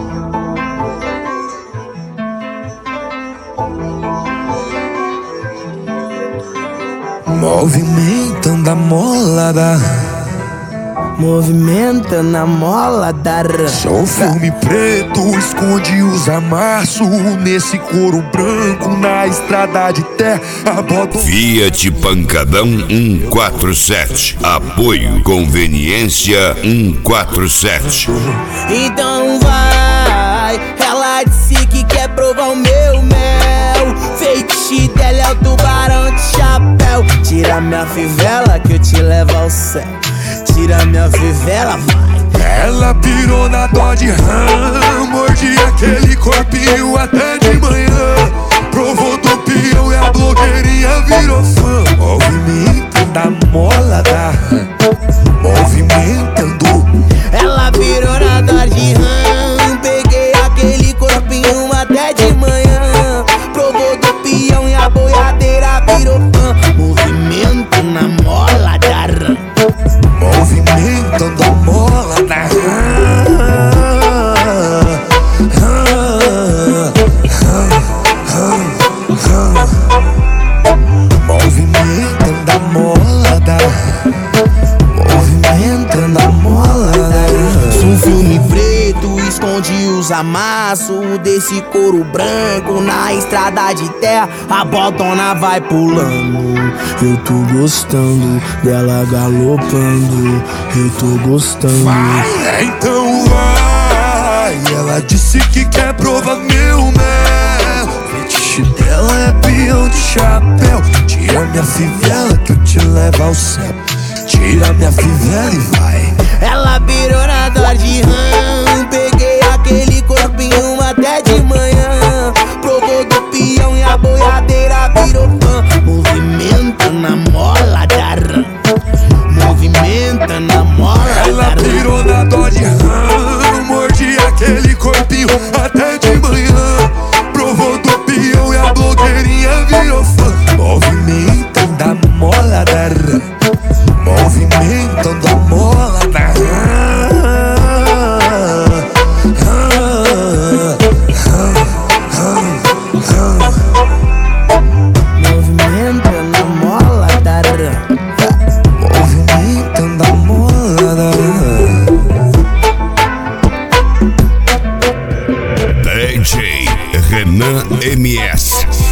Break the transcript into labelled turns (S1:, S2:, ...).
S1: Movimentando a molada,
S2: movimentando a mola da
S1: sou filme preto, esconde os amassos nesse couro branco na estrada de terra.
S3: Fiat Pancadão 147, apoio conveniência 147.
S2: Então vai, ela disse que quer provar o meu mel. Feitiço dela é o tubarão de chapéu. Tira minha fivela que eu te levo ao céu. Tira minha fivela, vai.
S1: Ela pirou na Dodge Ram, mordi aquele corpinho até de manhã. Provou do peão e a blogueirinha virou fã. Movimentando a mola da Ram, movimentando.
S2: Ela virou na Dodge Ram, peguei aquele corpinho até de manhã. Provou do peão e a boiadeira virou fã. Movimento na mola da Ram,
S1: movimentando a mola da movimentando a mola da movimentando a mola da.
S2: Sou um filme preto, esconde os amassos desse couro branco na estrada de terra. A botona vai pulando, eu tô gostando dela galopando, eu tô gostando.
S1: Vai, então vai. Ela disse que quer provar meu mel. Fetiche dela é peão de chapéu. Tira minha fivela que eu te levo ao céu. Tira minha fivela e vai.
S2: Ela virou na Dodge Ram, peguei aquele corpinho até de manhã. Provou do peão e a boiadeira virou fã. Movimenta na mola da Ram, movimenta na mola da Ram.
S1: Ela virou na Dodge Ram, mordi aquele corpinho até de manhã. Provou do peão e a blogueirinha virou fã. Movimentando a mola da Ram, movimentando a mola da
S2: Movimentando a mola da Ram,
S1: movimentando a mola da
S3: DJ Renan MS.